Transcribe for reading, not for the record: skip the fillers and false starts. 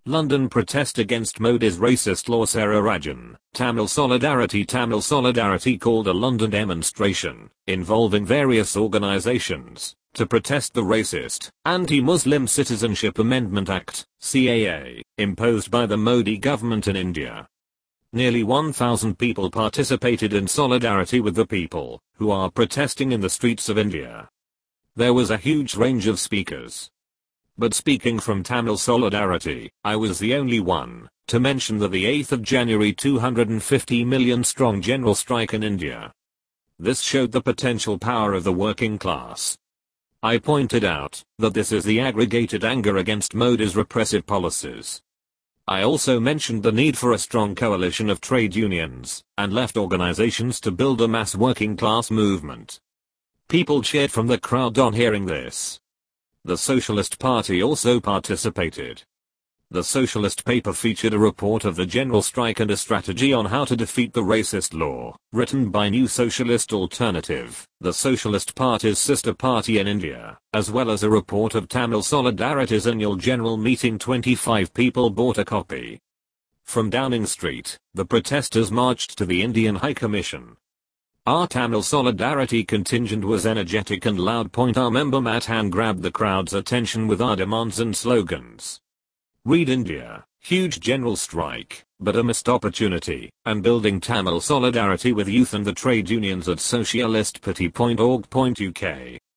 London protest against Modi's racist law. Sarah Rajan, Tamil Solidarity called a London demonstration, involving various organisations, to protest the racist, Anti-Muslim Citizenship Amendment Act, CAA, imposed by the Modi government in India. Nearly 1,000 people participated in solidarity with the people, who are protesting in the streets of India. There was a huge range of speakers. But speaking from Tamil Solidarity, I was the only one to mention that the 8th of January 250 million strong general strike in India. This showed the potential power of the working class. I pointed out that this is the aggregated anger against Modi's repressive policies. I also mentioned the need for a strong coalition of trade unions and left organizations to build a mass working class movement. People cheered from the crowd on hearing this. The Socialist Party also participated. The Socialist paper featured a report of the general strike and a strategy on how to defeat the racist law, written by New Socialist Alternative, the Socialist Party's sister party in India, as well as a report of Tamil Solidarity's annual general meeting. 25 people bought a copy. From Downing Street, the protesters marched to the Indian High Commission. Our Tamil Solidarity contingent was energetic and loud. Our member Matan grabbed the crowd's attention with our demands and slogans. Read India, huge general strike, but a missed opportunity, and building Tamil Solidarity with youth and the trade unions at socialistparty.org.uk.